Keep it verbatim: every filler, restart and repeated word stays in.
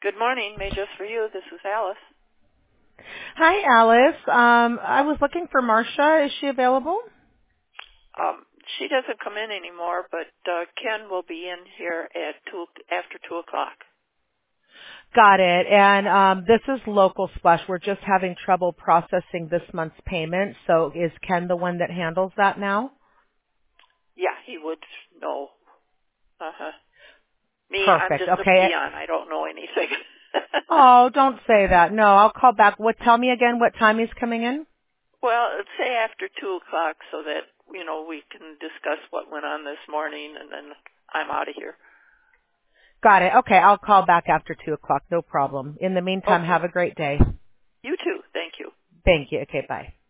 Good morning. May just for you. This is Alice. Hi, Alice. Um, I was looking for Marcia. Is she available? Um, she doesn't come in anymore, but uh, Ken will be in here at two after two o'clock. Got it. And um, this is Local Splash. We're just having trouble processing this month's payment. So is Ken the one that handles that now? Yeah, he would know. Uh huh. Me, I'm Perfect. just a Okay. peon. I don't know anything. Oh, don't say that. No, I'll call back. What? Tell me again what time he's coming in. Well, say after two o'clock, so that you know we can discuss what went on this morning, and then I'm out of here. Got it. Okay, I'll call back after two o'clock. No problem. In the meantime, Okay. have a great day. You too. Thank you. Thank you. Okay, bye.